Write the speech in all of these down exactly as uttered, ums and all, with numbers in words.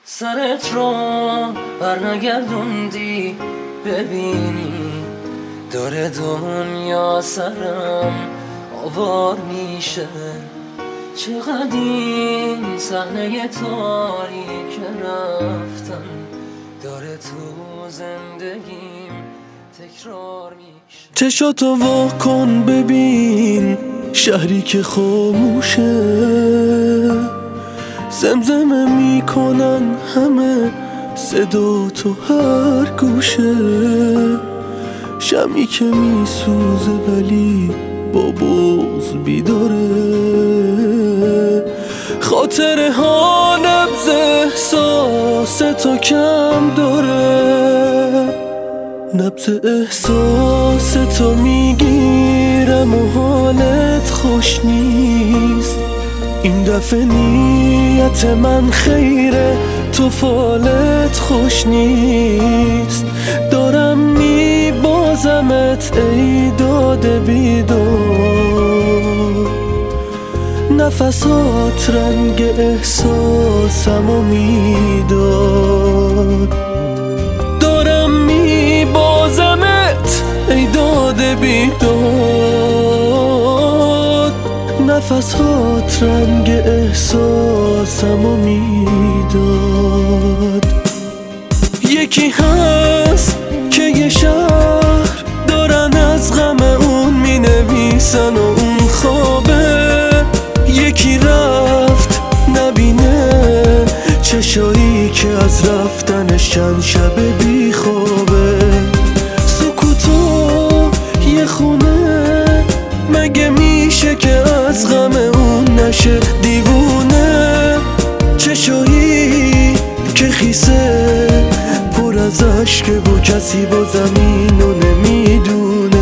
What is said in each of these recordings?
سرت رو برنگردوندی ببینی داره دنیا سرم آوار میشه. چقدر این صحنه تاریک رفتم داره تو زندگیم تکرار میشه. چشاتو وا کن ببین شهری که خاموشه، زمزمه میکنن همه صدا تو هر گوشه. شمی که میسوزه ولی با بغض بیداره، خاطره ها نبض احساس تو کم داره. نبض احساس تو میگیرم و حالت خوش نیست. این دفعه نیت من خیره تو فالت خوش نیست. دارم میبازمت ای داده بیدار، نفسات رنگ احساسمو میداد. دارم میبازمت ای داده بیداد، نفسات رنگ احساسمو میداد. یکی هست که یه شهر دارن از غم اون مینویسن و اون خوابه. یکی رفت نبینه چشایی که از رفتنش چند شب بی خوابه. سکوتو یه خونه مگه میشه که از غم اون نشه دیوونه. چشایی که خیسه پر از عشقه و کسی با زمینو نمیدونه.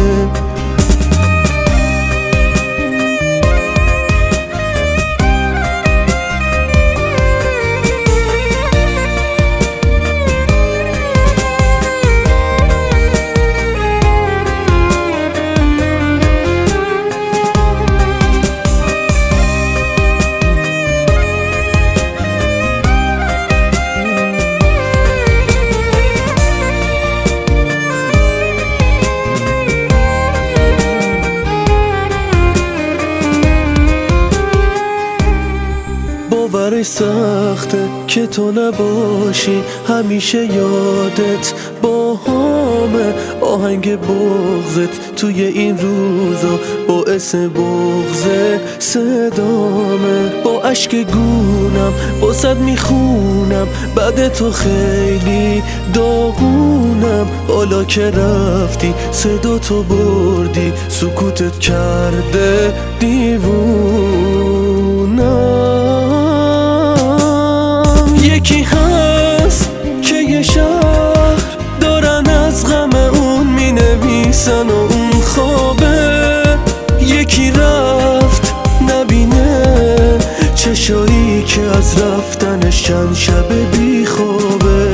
باورش سخته که تو نباشی همیشه یادت با همه. آهنگ بغضت توی این روزا باعث بغض صدامه. با عشق گونم باست میخونم بعد تو خیلی داغونم. حالا که رفتی صدا تو بردی سکوتت کرده دیوونم. یکی هست که یه شهر دارن از غم اون مینویسن و اون خوابه. یکی رفت نبینه چشایی که از رفتنش چند شب بی خوابه.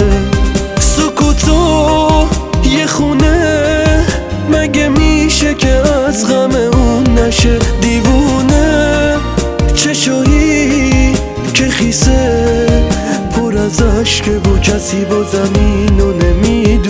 سکوتو یه خونه مگه میشه که از غم اون نشه دیوونه. چشایی که خیسه پر از عشقه و کسی با زمینو نمیدونه.